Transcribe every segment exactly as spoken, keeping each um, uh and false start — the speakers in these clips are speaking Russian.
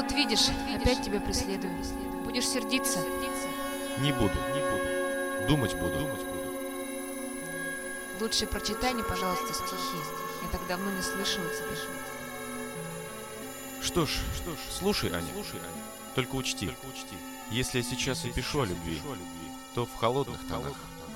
Вот видишь, опять тебя преследую. Будешь сердиться? Не буду, не буду. Думать буду. Думать буду. Лучше прочитай мне, пожалуйста, стихи. Я так давно не слышала тебя. Что ж, что ж, слушай, Аня, слушай, Аня. Только учти, Только учти. Если я сейчас и пишу о любви, то в холодных тонах.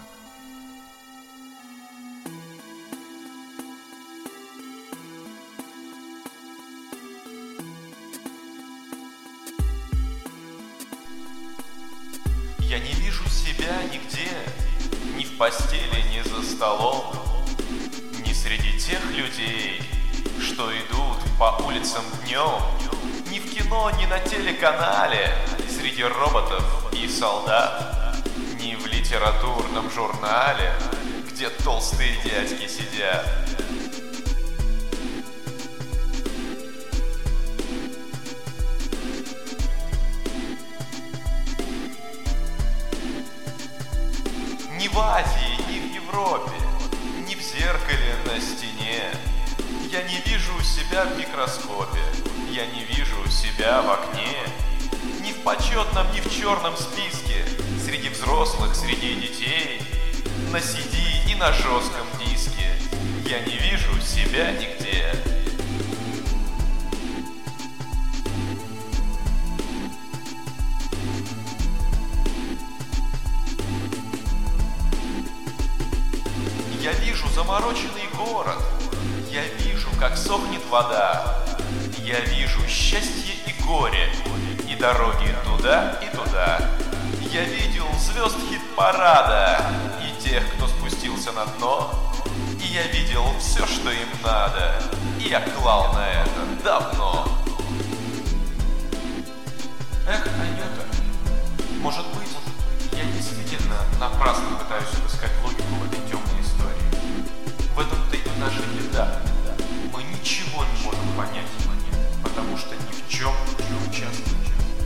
Я не вижу себя нигде, ни в постели, ни за столом, ни среди тех людей, что идут по улицам днем, ни в кино, ни на телеканале, среди роботов и солдат, ни в литературном журнале, где толстые дядьки сидят. Ни в Азии, ни в Европе, ни в зеркале на стене. Я не вижу себя в микроскопе, я не вижу себя в окне. Ни в почетном, ни в черном списке, среди взрослых, среди детей, на си ди и на жестком диске. Я не вижу себя нигде. Я вижу замороченный город, я вижу, как сохнет вода, я вижу счастье и горе, и дороги туда и туда. Я видел звезд хит-парада, и тех, кто спустился на дно, и я видел все, что им надо, и я клал на это давно. Эх, Анюта, может быть, я действительно напрасно пытаюсь отыскать логику в этой темной истории. В этом-то и наша беда. Мы ничего не можем понять, потому что ни в чем не участвуем.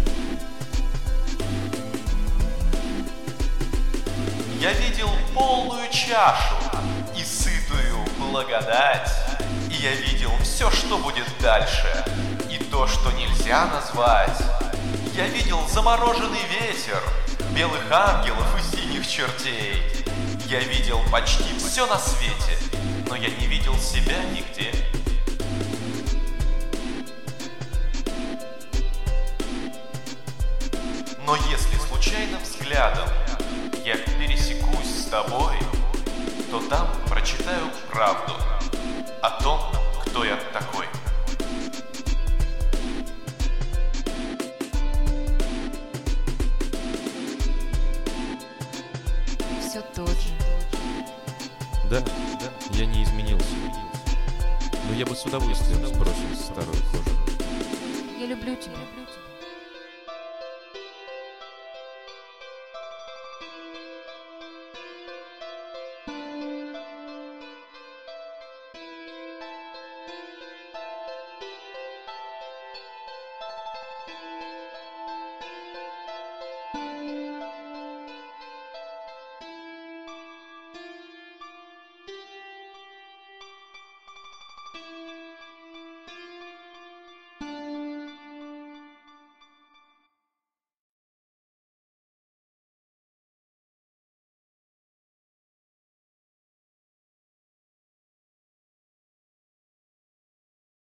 Я видел полную чашу и сытую благодать, и я видел все, что будет дальше, и то, что нельзя назвать. Я видел замороженный ветер, белых ангелов и синих чертей. Я видел почти все на свете, но я не видел себя нигде. Но если случайным взглядом я пересекусь с тобой, то там прочитаю правду о том, кто я такой. Все тот же. Да, да, я не изменился. Но я бы с удовольствием сбросил старую кожу. Я люблю тебя.